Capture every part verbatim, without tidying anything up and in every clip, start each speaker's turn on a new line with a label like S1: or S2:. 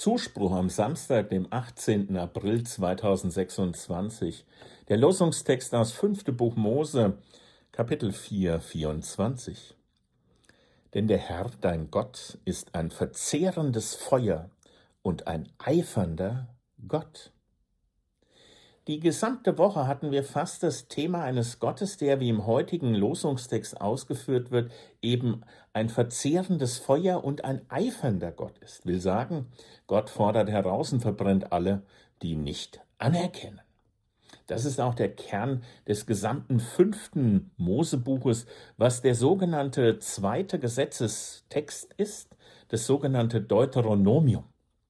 S1: Zuspruch am Samstag, dem achtzehnten April zweitausendsechsundzwanzig. Der Losungstext aus fünften Buch Mose, Kapitel vier, vierundzwanzig. Denn der Herr, dein Gott, ist ein verzehrendes Feuer und ein eifernder Gott. Die gesamte Woche hatten wir fast das Thema eines Gottes, der, wie im heutigen Losungstext ausgeführt wird, eben ein verzehrendes Feuer und ein eifernder Gott ist. Will sagen, Gott fordert heraus und verbrennt alle, die ihn nicht anerkennen. Das ist auch der Kern des gesamten fünften Mosebuches, was der sogenannte zweite Gesetzestext ist, das sogenannte Deuteronomium.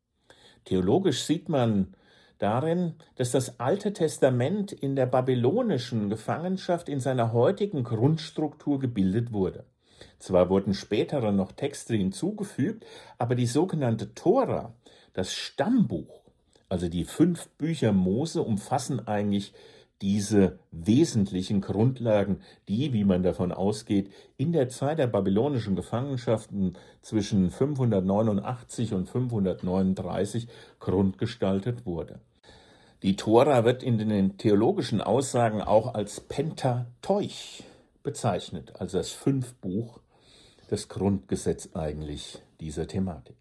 S1: Theologisch sieht man darin, dass das Alte Testament in der babylonischen Gefangenschaft in seiner heutigen Grundstruktur gebildet wurde. Zwar wurden spätere noch Texte hinzugefügt, aber die sogenannte Tora, das Stammbuch, also die fünf Bücher Mose, umfassen eigentlich diese wesentlichen Grundlagen, die, wie man davon ausgeht, in der Zeit der babylonischen Gefangenschaften zwischen fünfhundertneunundachtzig und fünfhundertneununddreißig grundgestaltet wurde. Die Tora wird in den theologischen Aussagen auch als Pentateuch bezeichnet, also das Fünfbuch, das Grundgesetz eigentlich dieser Thematik.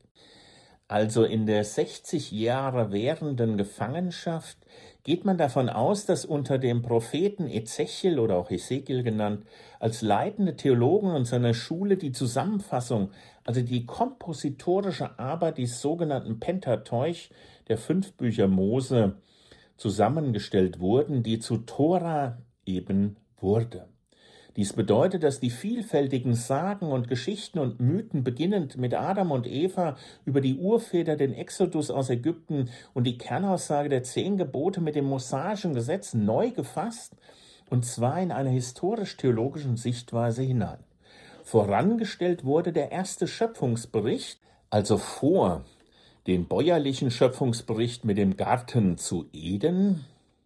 S1: Also in der sechzig Jahre währenden Gefangenschaft geht man davon aus, dass unter dem Propheten Ezechiel oder auch Hesekiel genannt, als leitende Theologen und seiner Schule die Zusammenfassung, also die kompositorische Arbeit des sogenannten Pentateuch, der fünf Bücher Mose, zusammengestellt wurden, die zu Tora eben wurde. Dies bedeutet, dass die vielfältigen Sagen und Geschichten und Mythen, beginnend mit Adam und Eva, über die Urväter, den Exodus aus Ägypten und die Kernaussage der zehn Gebote mit dem mosaischen Gesetz neu gefasst, und zwar in einer historisch-theologischen Sichtweise hinein. Vorangestellt wurde der erste Schöpfungsbericht, also vor den bäuerlichen Schöpfungsbericht mit dem Garten zu Eden,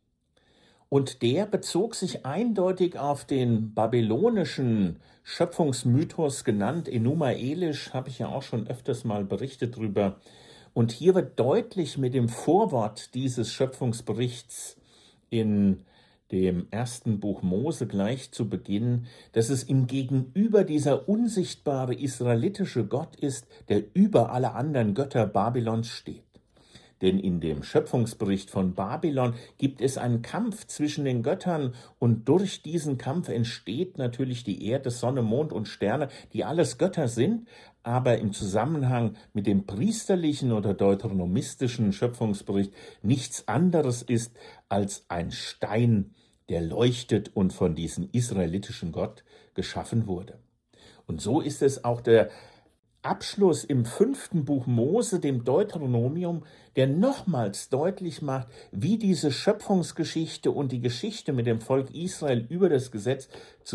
S1: und der bezog sich eindeutig auf den babylonischen Schöpfungsmythos, genannt Enuma Elish, habe ich ja auch schon öfters mal berichtet drüber. Und hier wird deutlich mit dem Vorwort dieses Schöpfungsberichts in dem ersten Buch Mose gleich zu Beginn, dass es ihm gegenüber dieser unsichtbare israelitische Gott ist, der über alle anderen Götter Babylons steht. Denn in dem Schöpfungsbericht von Babylon gibt es einen Kampf zwischen den Göttern, und durch diesen Kampf entsteht natürlich die Erde, Sonne, Mond und Sterne, die alles Götter sind, aber im Zusammenhang mit dem priesterlichen oder deuteronomistischen Schöpfungsbericht nichts anderes ist als ein Stein, der leuchtet und von diesem israelitischen Gott geschaffen wurde. Und so ist es auch der Abschluss im fünften Buch Mose, dem Deuteronomium, der nochmals deutlich macht, wie diese Schöpfungsgeschichte und die Geschichte mit dem Volk Israel über das Gesetz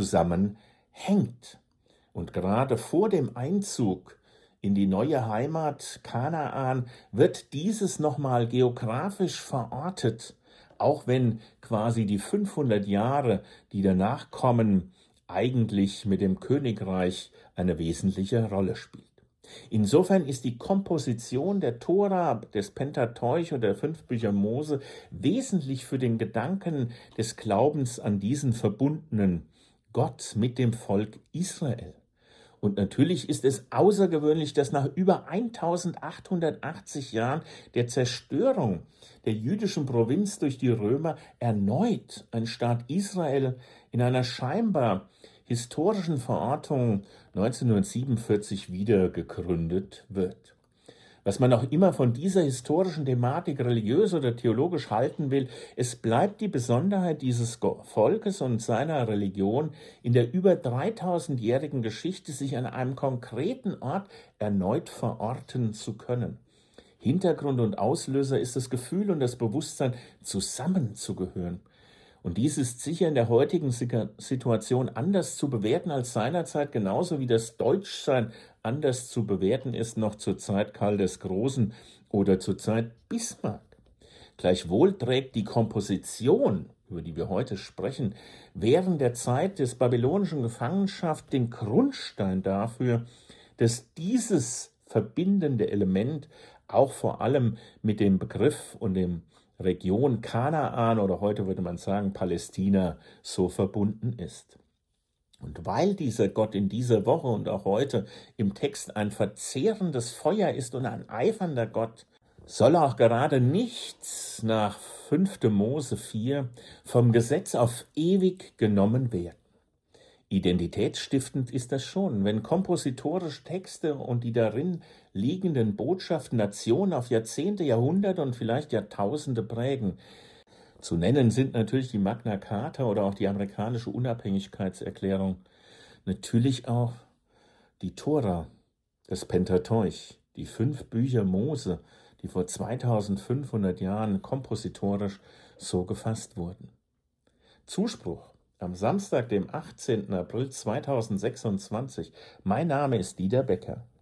S1: zusammenhängt. Und gerade vor dem Einzug in die neue Heimat Kanaan wird dieses nochmal geografisch verortet, auch wenn quasi die fünfhundert Jahre, die danach kommen, eigentlich mit dem Königreich eine wesentliche Rolle spielt. Insofern ist die Komposition der Tora, des Pentateuch oder der fünf Bücher Mose wesentlich für den Gedanken des Glaubens an diesen verbundenen Gott mit dem Volk Israel. Und natürlich ist es außergewöhnlich, dass nach über eintausendachthundertachtzig Jahren der Zerstörung der jüdischen Provinz durch die Römer erneut ein Staat Israel in einer scheinbar historischen Verortung neunzehnhundertsiebenundvierzig wieder gegründet wird. Was man auch immer von dieser historischen Thematik religiös oder theologisch halten will, es bleibt die Besonderheit dieses Volkes und seiner Religion in der über dreitausendjährigen Geschichte, sich an einem konkreten Ort erneut verorten zu können. Hintergrund und Auslöser ist das Gefühl und das Bewusstsein, zusammenzugehören. Und dies ist sicher in der heutigen Situation anders zu bewerten als seinerzeit, genauso wie das Deutschsein anders zu bewerten ist, noch zur Zeit Karl des Großen oder zur Zeit Bismarck. Gleichwohl trägt die Komposition, über die wir heute sprechen, während der Zeit des babylonischen Gefangenschaft den Grundstein dafür, dass dieses verbindende Element, auch vor allem mit dem Begriff und dem Region Kanaan oder heute würde man sagen Palästina so verbunden ist. Und weil dieser Gott in dieser Woche und auch heute im Text ein verzehrendes Feuer ist und ein eifernder Gott, soll auch gerade nichts nach fünfte Mose vier vom Gesetz auf ewig genommen werden. Identitätsstiftend ist das schon, wenn kompositorische Texte und die darin liegenden Botschaften Nationen auf Jahrzehnte, Jahrhunderte und vielleicht Jahrtausende prägen. Zu nennen sind natürlich die Magna Carta oder auch die amerikanische Unabhängigkeitserklärung. Natürlich auch die Tora, das Pentateuch, die fünf Bücher Mose, die vor zweitausendfünfhundert Jahren kompositorisch so gefasst wurden. Zuspruch am Samstag, dem achtzehnten April zweitausendsechsundzwanzig. Mein Name ist Dieter Becker.